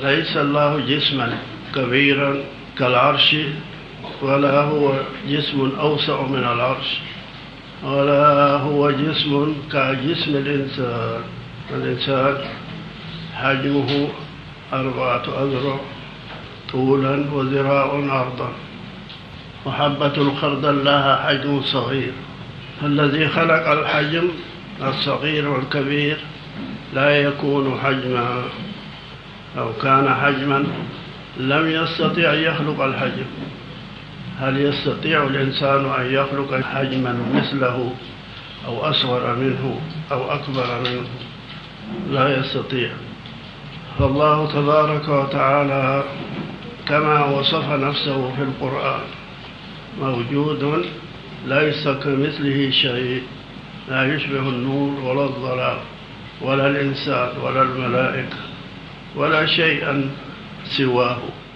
ليس الله جسما كبيرا كالعرش، ولا هو جسم أوسع من العرش، ولا هو جسم كجسم الإنسان. الإنسان حجمه 4 أذرع طولا وذراع عرضا، وحبة الخردل لها حجم صغير. الذي خلق الحجم الصغير والكبير لا يكون حجما. لو كان حجما لم يستطيع أن يخلق الحجم. هل يستطيع الإنسان أن يخلق حجما مثله أو أصغر منه أو أكبر منه؟ لا يستطيع. فالله تبارك وتعالى كما وصف نفسه في القرآن موجود ليس كمثله شيء، لا يشبه النور ولا الظلام ولا الإنسان ولا الملائكة ولا شيئا سواه.